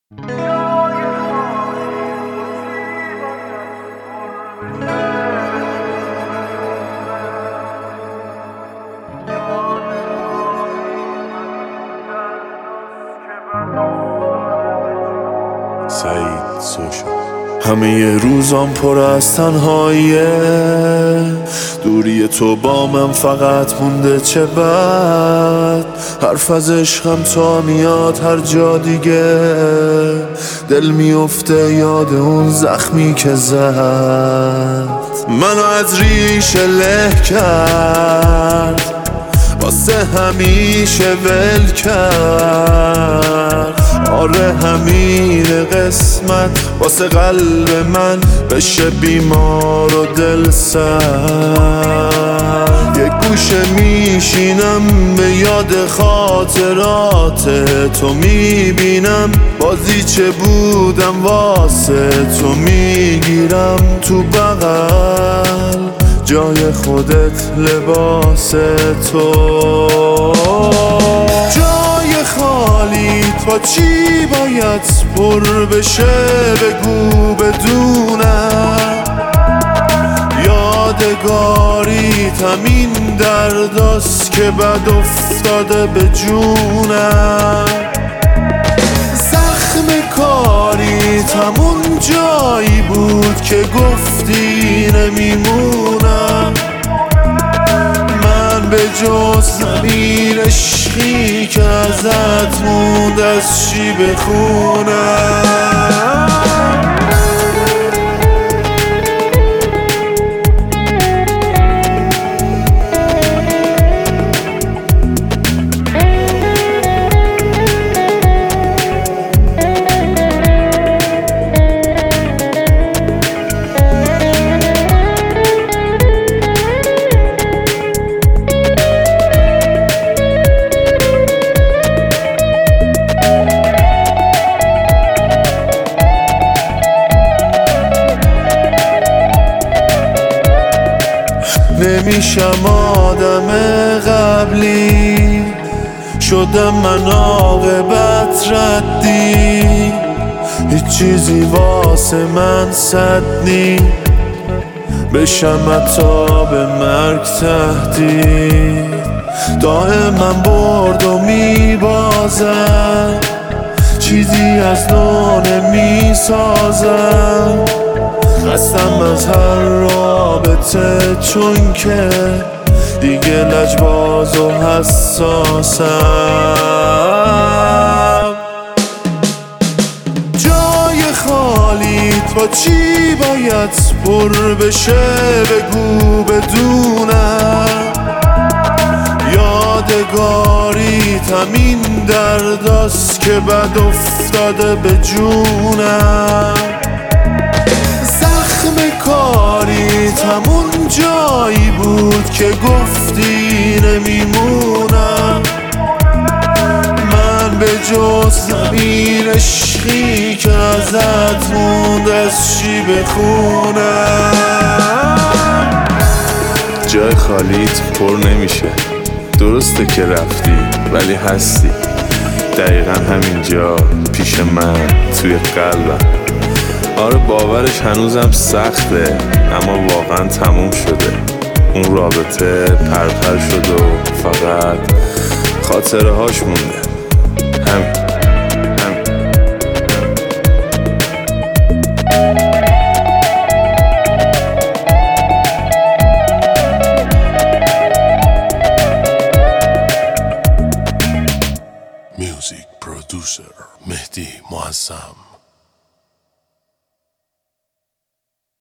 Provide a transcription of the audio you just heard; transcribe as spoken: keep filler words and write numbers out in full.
سعید سوشا. همه ی روزام پر از تنهاییه، دوری تو با من فقط مونده چه بد. حرف از عشقم تا میاد هر جا دیگه، دل میفته یاد اون زخمی که زد. منو از ریشه له کرد، واسه همیشه ول کرد. آره همین قسمت واسه قلب من بشه بیمار و دل سرد. یک گوشه میشینم به یاد خاطرات تو، میبینم بازی چه بودم واسه تو، میگیرم تو بغل جای خودت لباس تو. جای خالیت با چی باید پر بشه بگو بدونم. یادگاریت همین درداست که بد افتاده به جونم. زخم کاریت همون جایی بود که گفتی نمیمونم. من به جز زمین عشقی که ازت موند از چی بخونم. نمیشم آدم قبلی، شدم من عاقبت ردی. هیچ چیزی واسه من صد نی، بشم حتی به مرگ تهدید. دائما برد و میبازم، چیزی از نو نمیسازم. خستم از هر رابطه چون که دیگه لجباز و حساسم. جای خالیت با چی باید پر بشه بگو بدونم. یادگاریت همین درداست که بد افتاده به جونم. کاریت همون جایی بود که گفتی نمیمونم. من به جز زمین عشقی که ازت موند از چی بخونم. جای خالیت پر نمیشه، درسته که رفتی ولی هستی دقیقا همینجا پیش من توی قلبم. آره باورش هنوزم سخته، اما واقعا تموم شده. اون رابطه پرپر شد و فقط خاطره هاش مونده. همین همین میوزیک پرودوسر مهدی معظم.